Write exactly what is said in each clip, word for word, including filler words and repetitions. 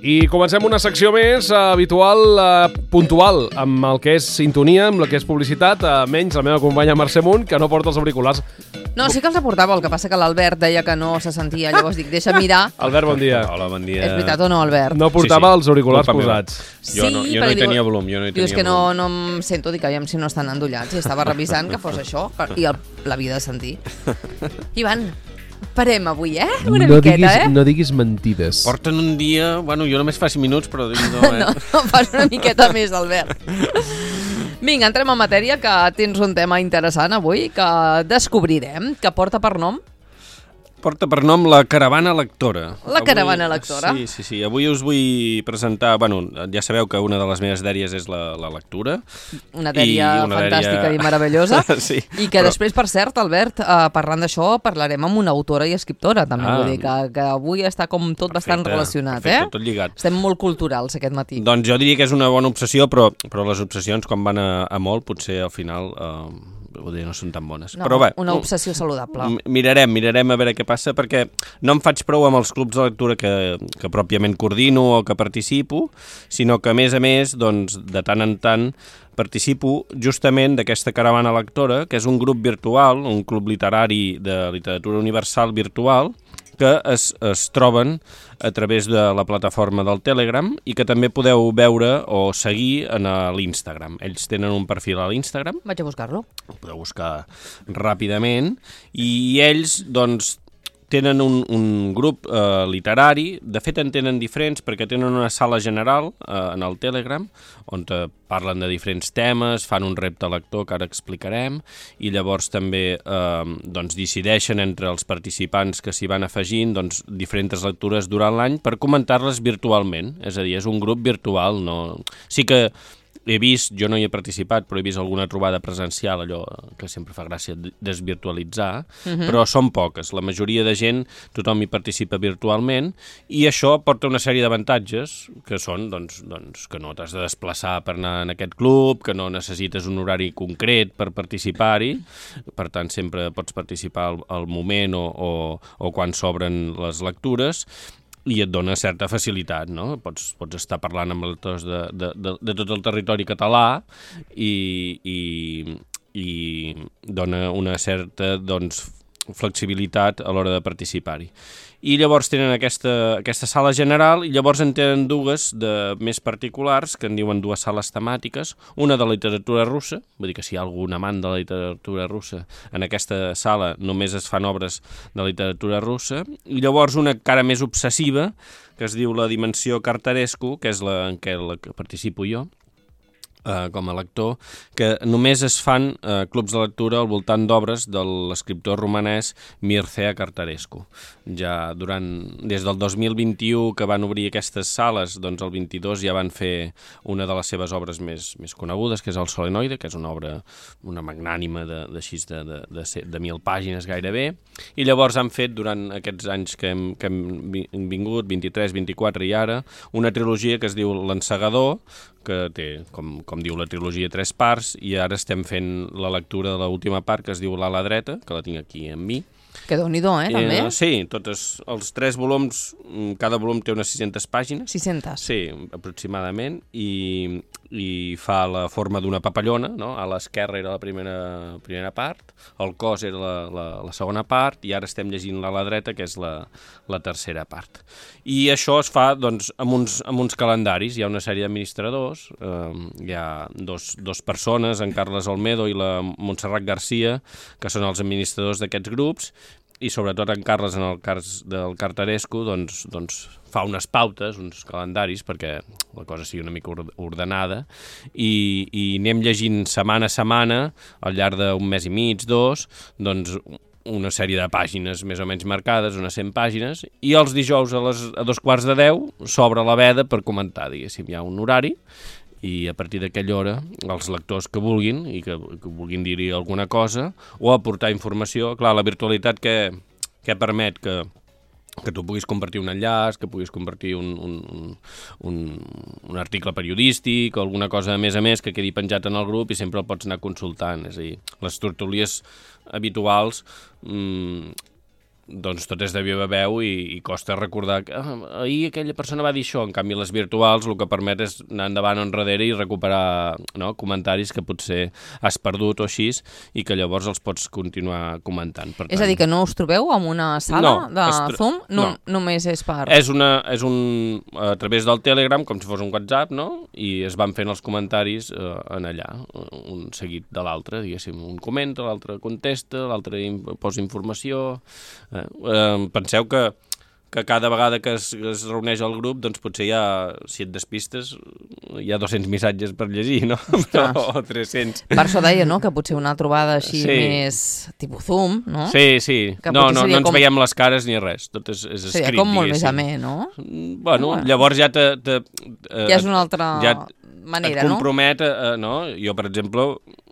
I comencem una secció més eh, habitual, eh, puntual, amb el que és sintonia, amb el que és publicitat, eh, menys la meva companya Mercè Munt, que no porta els auriculars. No, sí que els aportava, el que passa que l'Albert deia que no se sentia, llavors dic, deixa mirar. Albert, bon dia. Hola, bon dia. És veritat o no, Albert? No portava Sí, sí. els auriculars Culpa meva. posats. Jo no, jo no hi tenia volum, jo no hi tenia Dius que no, volum. no em sento, dic, aviam si no estan endollats, i estava revisant que fos això, per, i el, l'havia de sentir. Ivan, parem avui, eh? Una no miqueta, diguis, eh? No diguis mentides. Porten un dia... Bueno, jo només fa cinc minuts, però... No, eh? No, no, fas una miqueta més, Albert. Vinga, entrem en matèria, que tens un tema interessant avui, que descobrirem, que porta per nom... Porta per nom La Caravana Lectora. La Caravana Lectora. Sí, sí, sí. Avui us vull presentar... Bueno, ja sabeu que una de les meves dèries és la, la lectura. Una dèria I una fantàstica dèria- i meravellosa. Sí, I que però- després, per cert, Albert, eh, parlant d'això, parlarem amb una autora i escriptora, també. Ah. Vull dir que, que avui està com tot bastant Perfecte, relacionat, perfecte, eh? tot lligat. Estem molt culturals aquest matí. Doncs jo diria que és una bona obsessió, però, però les obsessions, quan van a, a molt, potser al final eh, vull dir, no són tan bones. No, però bé, una obsessió saludable. M- Mirarem, mirarem a veure què passa, perquè no em faig prou amb els clubs de lectura que, que pròpiament coordino o que participo, sinó que, a més a més, doncs, de tant en tant, participo justament d'aquesta caravana lectora, que és un grup virtual, un club literari de literatura universal virtual, que es, es troben a través de la plataforma del Telegram i que també podeu veure o seguir en l'Instagram. Ells tenen un perfil a l'Instagram, Vaig a buscar-lo. ho podeu buscar ràpidament, i ells, doncs, tenen un, un grup eh, literari, de fet en tenen diferents perquè tenen una sala general eh, en el Telegram on eh, parlen de diferents temes, fan un repte lector que ara explicarem, i llavors també eh, doncs, decideixen entre els participants que s'hi van afegint doncs, diferents lectures durant l'any per comentar-les virtualment, és a dir, és un grup virtual, no... Sí que he vist, jo no hi he participat, però he vist alguna trobada presencial, allò que sempre fa gràcia desvirtualitzar, uh-huh. però són poques. La majoria de gent, tothom hi participa virtualment, i això porta una sèrie d'avantatges, que són doncs, doncs, que no t'has de desplaçar per anar en aquest club, que no necessites un horari concret per participar-hi, per tant sempre pots participar al, al moment o, o, o quan s'obren les lectures, i et dona certa facilitat, no? Pots, pots estar parlant amb lectors de, de, de, de tot el territori català i, i, i dona una certa, doncs, flexibilitat a l'hora de participar-hi. I llavors tenen aquesta, aquesta sala general, i llavors en tenen dues de més particulars, que en diuen dues sales temàtiques, una de literatura russa, vull dir que si hi ha algun amant de la literatura russa, en aquesta sala només es fan obres de literatura russa, i llavors una encara més obsessiva, que es diu la dimensió Cartarescu, que és la en què la que participo jo, Uh, com a lector, que només es fan uh, clubs de lectura al voltant d'obres de l'escriptor romanès Mircea Cartarescu. Ja durant, des del dos mil vint-i-u que van obrir aquestes sales, doncs el vint-i-dos ja van fer una de les seves obres més, més conegudes, que és el Solenoide, que és una obra, una magnànima de, de, de, de, de, de, de mil pàgines gairebé, i llavors han fet durant aquests anys que hem, que hem vingut, vint-i-tres, vint-i-quatre i ara, una trilogia que es diu L'Ensegador, que té, com, com diu la trilogia, tres parts, i ara estem fent la lectura de l'última part, que es diu L'ala dreta, que la tinc aquí amb mi. Que déu-n'hi-do, eh, també? Eh, sí, totes, els tres volums, cada volum té unes sis-centes pàgines. sis-centes. Sí, aproximadament, i, i fa la forma d'una papallona, no? A l'esquerra era la primera, primera part, el cos era la, la, la segona part, i ara estem llegint l'ala dreta, que és la, la tercera part. I això es fa, doncs, amb uns, amb uns calendaris. Hi ha una sèrie d'administradors, eh, hi ha dos, dos persones, en Carles Olmedo i la Montserrat Garcia, que són els administradors d'aquests grups, i sobretot en Carles, en el cas del Cartarescu, doncs, doncs fa unes pautes, uns calendaris, perquè la cosa sigui una mica ordenada, i, i anem llegint setmana a setmana, al llarg d'un mes i mig, dos, doncs una sèrie de pàgines més o menys marcades, unes cent pàgines, i els dijous a, les, a dos quarts de deu s'obre la veda per comentar, diguéssim, hi ha un horari, i a partir d'aquella hora els lectors que vulguin i que, que vulguin dir-hi alguna cosa o aportar informació, clar, la virtualitat que, que permet que, que tu puguis compartir un enllaç, que puguis compartir un, un, un, un article periodístic o alguna cosa a més a més que quedi penjat en el grup i sempre el pots anar consultant, és a dir, les tertúlies habituals mmm, doncs tot és de viva veu i, i costa recordar que ah, ahir aquella persona va dir això. En canvi, les virtuals el que permet és anar endavant o enrere i recuperar, no, comentaris que potser has perdut o així i que llavors els pots continuar comentant. Per tant, és a dir, que no us trobeu en una sala no, de tro... Zoom? No, no. Només és per... És, una, és un... a través del Telegram, com si fos un WhatsApp, no? I es van fent els comentaris eh, en allà, un seguit de l'altre, diguéssim. Un comenta, l'altre contesta, l'altre posa informació... Eh, eh, penseu que, que cada vegada que es, es reuneix el grup, doncs potser hi ha, si et despistes, hi ha dos-cents missatges per llegir, no? O tres-cents. Per això deia, no?, que potser una trobada així sí. més tipus Zoom, no? Sí, sí. Que no, no, no ens com... veiem les cares ni res. Tot és, és escrit, seria com molt diguéssim. més amè, no? Bueno, bueno. Llavors ja te... te eh, ja és una altra ja manera, et no? compromet, eh, no? Jo, per exemple...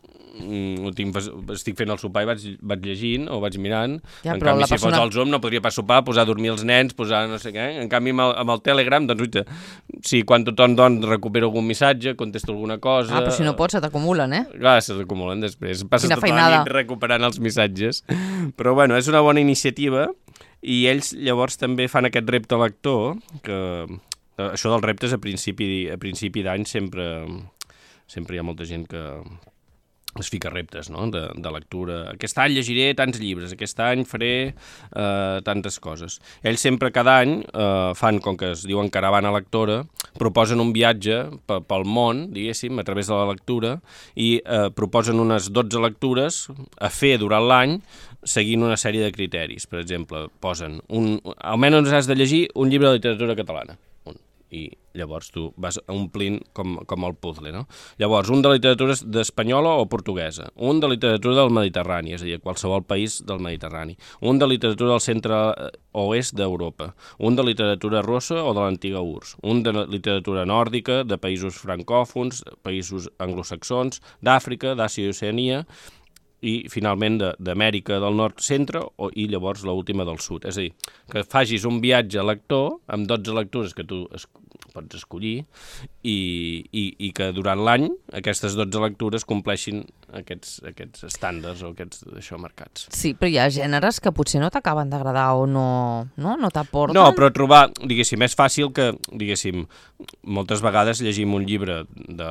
ho tinc, estic fent el sopar i vaig, vaig llegint o vaig mirant, ja, en canvi si persona... fos al Zoom no podria pas sopar, posar a dormir els nens, posar no sé què, en canvi amb el, amb el Telegram doncs uita, si quan tothom doncs, recupera algun missatge, contesta alguna cosa... Ah, però si no pots se t'acumulen, eh? Clar, se t'acumulen després, passes Quina tota feinada. la nit recuperant els missatges, però bueno, és una bona iniciativa i ells llavors també fan aquest repte lector, que això dels reptes a principi, a principi d'any sempre, sempre hi ha molta gent que... es fica reptes, no?, de, de lectura. Aquest any llegiré tants llibres, aquest any faré eh, tantes coses. Ells sempre cada any eh, fan, com que es diuen caravana lectora, proposen un viatge pel món, diguéssim, a través de la lectura, i eh, proposen unes dotze lectures a fer durant l'any seguint una sèrie de criteris. Per exemple, posen, un, almenys has de llegir un llibre de literatura catalana. Un. I llavors tu vas omplint com, com el puzzle, no? Llavors, un de literatura d'espanyola o portuguesa, un de literatura del Mediterrani, és a dir, qualsevol país del Mediterrani, un de literatura del centre-oest d'Europa, un de literatura russa o de l'antiga U R S S, un de literatura nòrdica, de països francòfons, països anglosaxons, d'Àfrica, d'Àsia i Oceania, i finalment d'Amèrica del Nord-Centre o, i llavors l'última del Sud. És a dir, que facis un viatge lector amb dotze lectures que tu es, pots escollir i, i, i que durant l'any aquestes dotze lectures compleixin aquests, aquests estàndards o aquests això marcats. Sí, però hi ha gèneres que potser no t'acaben d'agradar o no, no, no t'aporten. No, però trobar, diguéssim, és fàcil que, diguéssim, moltes vegades llegim un llibre de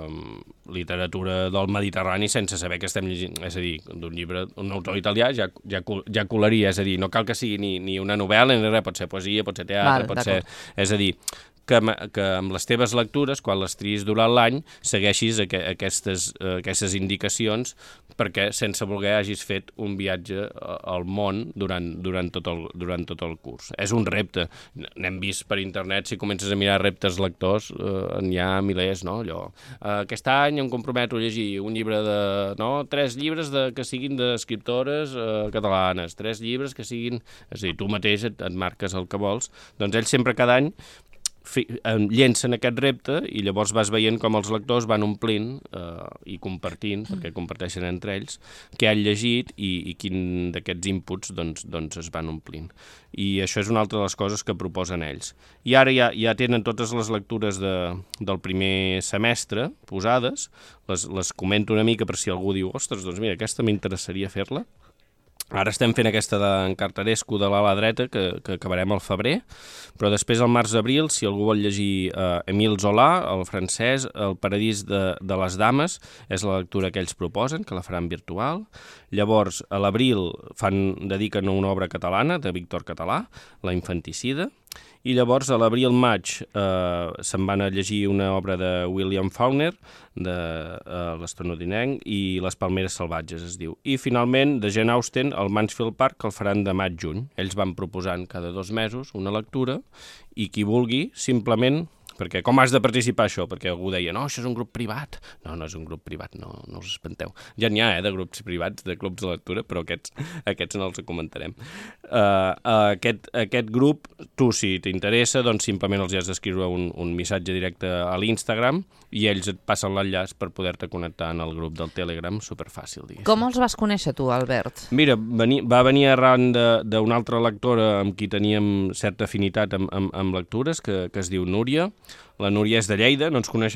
literatura del Mediterrani sense saber que estem llegint, és a dir, d'un llibre, un autor italià ja, ja, ja colaria, és a dir, no cal que sigui ni, ni una novel·la ni res, pot ser poesia, pot ser teatre, Val, pot ser... És a dir, que, que amb les teves lectures, quan les triïs durant l'any, segueixis aqu aquestes, aquestes indicacions perquè sense voler hagis fet un viatge al món durant, durant, tot el, durant tot el curs. És un repte. N'hem vist per internet, si comences a mirar reptes lectors, eh, n'hi ha milers, no? Allò, eh, aquest any em comprometo a llegir un llibre de... No? Tres llibres de, que siguin d'escriptores eh, catalanes, tres llibres que siguin... És a dir, tu mateix et, et marques el que vols. Doncs ells sempre cada any Fi, eh, llencen aquest repte i llavors vas veient com els lectors van omplint eh, i compartint, perquè comparteixen entre ells, què han llegit i, i quin d'aquests inputs doncs, doncs es van omplint. I això és una altra de les coses que proposen ells. I ara ja, ja tenen totes les lectures de, del primer semestre posades, les, les comento una mica per si algú diu, ostres, doncs mira, aquesta m'interessaria fer-la. Ara estem fent aquesta d'en Cartarescu de l'ala dreta, que, que acabarem al febrer, però després al març-abril, si algú vol llegir eh, Émile Zola, el francès, El paradís de, de les dames, és la lectura que ells proposen, que la faran virtual. Llavors, a l'abril fan dediquen a una obra catalana, de Víctor Català, La infanticida, i llavors a l'abril-maig eh, se'n van a llegir una obra de William Faulkner, de eh, l'Estronodinenc, i Les palmeres salvatges es diu. I finalment, de Jane Austen, el Mansfield Park, que el faran de maig-juny. Ells van proposant cada dos mesos una lectura i qui vulgui, simplement... Perquè com has de participar això? Perquè algú deia, no, això és un grup privat. No, no és un grup privat, no, no us espanteu. Ja n'hi ha, eh, de grups privats, de clubs de lectura, però aquests, aquests no els comentarem. Uh, aquest, aquest grup, tu, si t'interessa, doncs simplement els has d'escriure un, un missatge directe a l'Instagram i ells et passen l'enllaç per poder-te connectar en el grup del Telegram, superfàcil, diguéssim. Com els vas conèixer tu, Albert? Mira, veni, va venir arran d'una altra lectora amb qui teníem certa afinitat amb, amb, amb lectures, que, que es diu Núria. La Núria és de Lleida, no ens coneixem,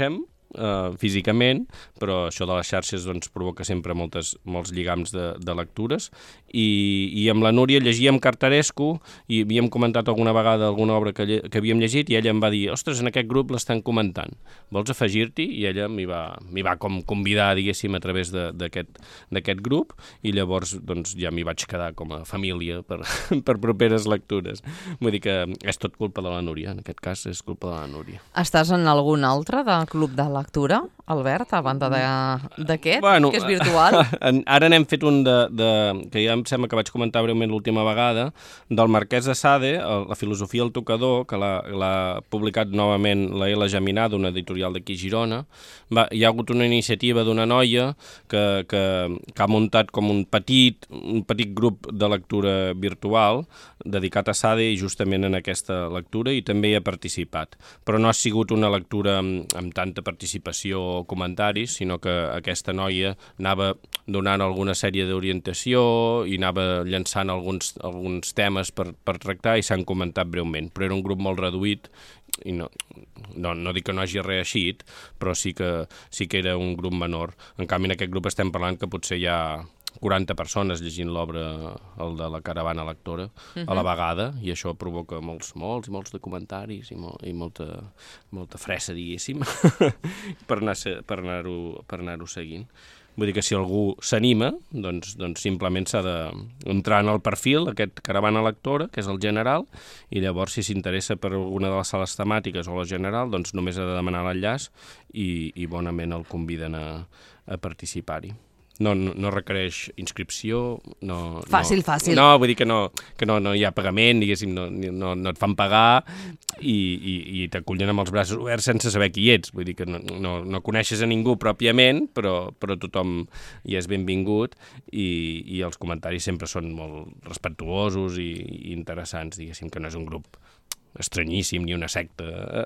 Uh, físicament, però això de les xarxes doncs, provoca sempre moltes, molts lligams de, de lectures I, i amb la Núria llegíem Cartarescu i havíem comentat alguna vegada alguna obra que, lle que havíem llegit i ella em va dir, ostres, en aquest grup l'estan comentant, vols afegir-t'hi? I ella m'hi va, m'hi va com convidar, diguéssim, a través d'aquest grup i llavors doncs, ja m'hi vaig quedar com a família per, per properes lectures. Vull dir que és tot culpa de la Núria, en aquest cas és culpa de la Núria. Estàs en algun altre de club de lectura, Albert, a banda d'aquest, bueno, que és virtual? Ara n'hem fet un de, de, que ja em sembla que vaig comentar breument l'última vegada, del Marquès de Sade, La filosofia al tocador, que l'ha publicat novament la L. Geminada, una editorial d'aquí a Girona. Va, hi ha hagut una iniciativa d'una noia que, que, que ha muntat com un petit, un petit grup de lectura virtual dedicat a Sade i justament en aquesta lectura i també hi ha participat. Però no ha sigut una lectura amb, amb tanta participació o comentaris, sinó que aquesta noia anava donant alguna sèrie d'orientació i anava llançant alguns, alguns temes per, per tractar i s'han comentat breument, però era un grup molt reduït i no, no, no dic que no hagi reeixit, però sí que, sí que era un grup menor. En canvi, en aquest grup estem parlant que potser hi ha quaranta persones llegint l'obra, el de la caravana lectora, uh-huh. a la vegada, i això provoca molts, molts i molts de comentaris i, molt, i molta, molta fressa, diguéssim, per anar-ho per anar-ho per anar-ho seguint. Vull dir que si algú s'anima, doncs, doncs simplement s'ha d'entrar en el perfil, aquest caravana lectora, que és el general, i llavors si s'interessa per alguna de les sales temàtiques o la general, doncs només ha de demanar l'enllaç i, i bonament el conviden a, a participar-hi. No, no, no requereix inscripció. No, fàcil, no, fàcil. No, vull dir que no, que no, no hi ha pagament, diguéssim, no, no, no et fan pagar i, i, i t'acullen amb els braços oberts sense saber qui ets. Vull dir que no, no, no coneixes a ningú pròpiament, però, però tothom hi és benvingut i, i els comentaris sempre són molt respectuosos i, i interessants, diguéssim, que no és un grup estranyíssim ni una secta.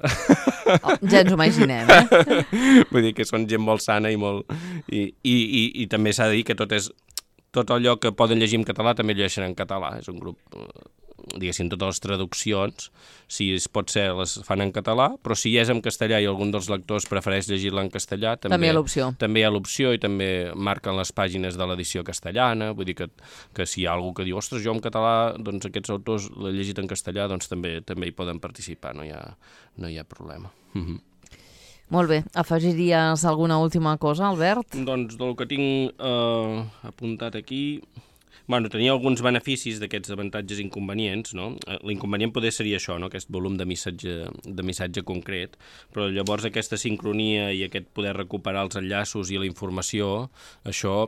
Oh, ja ens ho imaginem, eh? Vull dir que són gent molt sana i molt... I, i, i, i també s'ha de dir que tot és... Tot allò que poden llegir en català també llegeixen en català. És un grup, diguéssim, totes les traduccions, si es pot ser, les fan en català, però si és en castellà i algun dels lectors prefereix llegir-la en castellà, també, també hi ha l'opció. També hi ha l'opció i també marquen les pàgines de l'edició castellana. Vull dir que, que si hi ha algú que diu, ostres, jo en català, doncs aquests autors l'he llegit en castellà, doncs també també hi poden participar, no hi ha, no hi ha problema. Mm-hmm. Molt bé. Afegiries alguna última cosa, Albert? Doncs del que tinc eh, apuntat aquí... Bueno, tenia alguns beneficis d'aquests avantatges i inconvenients, no? L'inconvenient poder seria això, no? Aquest volum de missatge, de missatge concret, però llavors aquesta sincronia i aquest poder recuperar els enllaços i la informació, això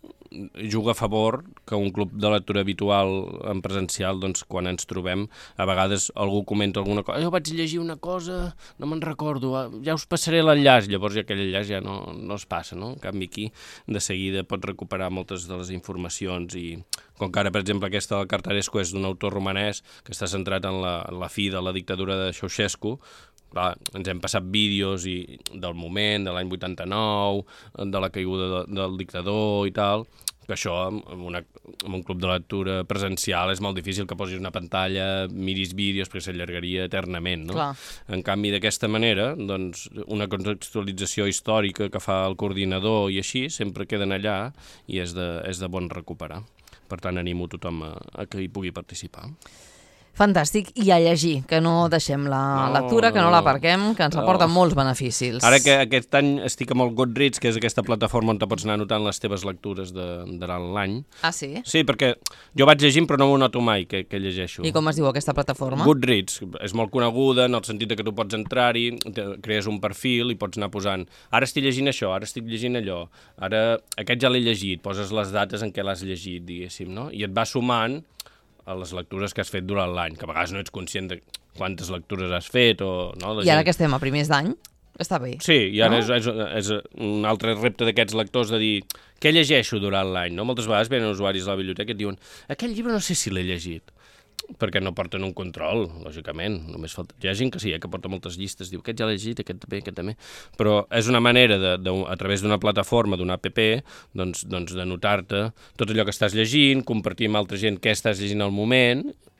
juga a favor que un club de lectura habitual en presencial, doncs quan ens trobem, a vegades algú comenta alguna cosa, jo vaig llegir una cosa, no me'n recordo, ja us passaré l'enllaç, llavors ja aquell enllaç ja no, no es passa, no? En canvi aquí de seguida pot recuperar moltes de les informacions i com que ara, per exemple, aquesta del Cartarescu és d'un autor romanès que està centrat en la, en la fi de la dictadura de Ceausescu. Clar, ens hem passat vídeos i, del moment, de l'any vuitanta-nou, de la caiguda de, del dictador i tal, que això en, una, en un club de lectura presencial és molt difícil que posis una pantalla, miris vídeos, perquè s'allargaria eternament, no? Clar. En canvi, d'aquesta manera, doncs, una contextualització històrica que fa el coordinador i així, sempre queden allà i és de, és de bon recuperar. Per tant, animo tothom a, a que hi pugui participar. Fantàstic, i a llegir, que no deixem la no, lectura, que no l'aparquem, que ens aporta no. molts beneficis. Ara que aquest any estic amb el Goodreads, que és aquesta plataforma on te pots anar anotant les teves lectures de, durant l'any. Ah, sí? Sí, perquè jo vaig llegint però no m'ho noto mai, que, que llegeixo. I com es diu aquesta plataforma? Goodreads, és molt coneguda en el sentit que tu pots entrar-hi, crees un perfil i pots anar posant, ara estic llegint això, ara estic llegint allò, ara aquest ja l'he llegit, poses les dates en què l'has llegit, diguéssim, no? I et va sumant a les lectures que has fet durant l'any, que a vegades no ets conscient de quantes lectures has fet o... No, I ara que estem a primers d'any, està bé. Sí, i ara no? és, és, és un altre repte d'aquests lectors de dir què llegeixo durant l'any, no? Moltes vegades venen usuaris a la biblioteca i et diuen aquest llibre no sé si l'he llegit, perquè no porten un control, lògicament. Només falta... Hi ha gent que sí, eh, que porta moltes llistes, diu aquest ja l'he llegit, aquest també, aquest també. Però és una manera, de, de, a través d'una plataforma, d'una app, doncs, doncs de notar-te tot allò que estàs llegint, compartir amb altra gent què estàs llegint al moment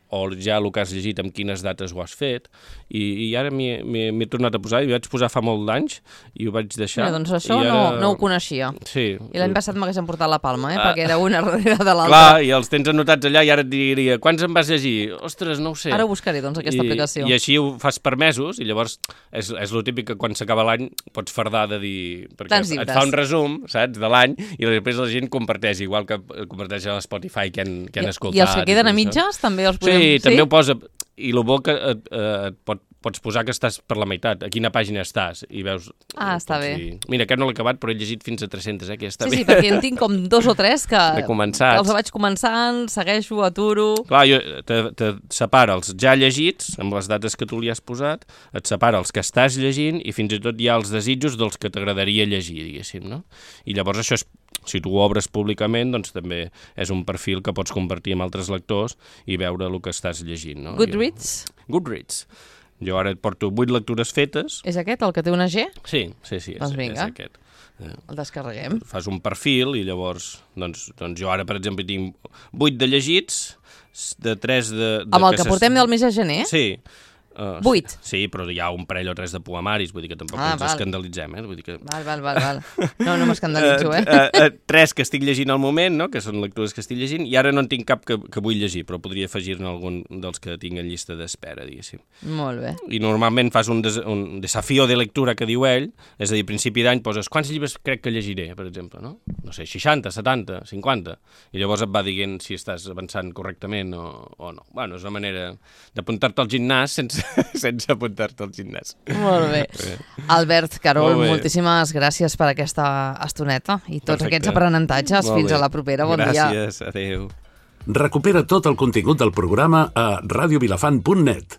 o ja el que has llegit, amb quines dates ho has fet, i, i ara m'he tornat a posar, i ho vaig posar fa molt d'anys, i ho vaig deixar. Mira, doncs això ara... no, no ho coneixia. Sí. I l'any passat m'hagués emportat la palma, eh? Ah. Perquè era una darrere de l'altra. Clar, i els tens anotats allà, i ara et diria, quants en vas llegir? Ostres, no ho sé. Ara buscaré, doncs, aquesta I, aplicació. I així ho fas per mesos, i llavors és, és lo típic que quan s'acaba l'any pots fardar de dir... Perquè Tants et fa un resum, saps, de l'any, i després la gent comparteix, igual que comparteix a Spotify que han, que han escoltat. I els que queden a mitges també els podem... Sí, sí, també ho posa... I el bo que et, et pot, pots posar que estàs per la meitat, a quina pàgina estàs, i veus... Ah, està bé. Dir, mira, aquest no l'he acabat, però he llegit fins a tres-centes, eh, que ja està sí, bé. Sí, perquè en tinc com dos o tres que, de començats. que els vaig començant, segueixo, aturo... Clar, jo, te, te separa els ja llegits, amb les dates que tu li has posat, et separa els que estàs llegint, i fins i tot hi ha els desitjos dels que t'agradaria llegir, diguéssim, no? I llavors això és... Si tu ho obres públicament, doncs també és un perfil que pots compartir amb altres lectors i veure el que estàs llegint, no? Goodreads? Goodreads. Jo ara et porto vuit lectures fetes. És aquest, el que té una G? Sí, sí, sí, és, doncs vinga. és aquest. El descarreguem. Fas un perfil i llavors, doncs, doncs jo ara, per exemple, tinc vuit de llegits, de tres de... de amb el que, que portem del mes de gener? Sí. Uh, Vuit? Sí, però hi ha un parell o tres de poemaris, vull dir que tampoc ah, ens val. escandalitzem, eh? Vull dir que... Val, val, val, val. No, no m'escandalitzo, eh? Uh, uh, uh, tres que estic llegint al moment, no?, que són lectures que estic llegint, i ara no en tinc cap que, que vull llegir, però podria afegir-ne algun dels que tinc en llista d'espera, diguéssim. Molt bé. I normalment fas un, des, un desafío de lectura que diu ell, és a dir, a principi d'any poses quants llibres crec que llegiré, per exemple, no? No sé, seixanta, setanta, cinquanta, i llavors et va dient si estàs avançant correctament o, o no. Bueno, és una manera d'apuntar-te al gimnàs sense, sense apuntar-te al gimnàs. Molt bé. Albert Carol, Molt bé. Moltíssimes gràcies per aquesta estoneta i tots Perfecte. aquests aprenentatges. Molt Fins bé. a la propera. Bon gràcies, dia. Gràcies, adeu. Recupera tot el contingut del programa a radiovilafant punt net.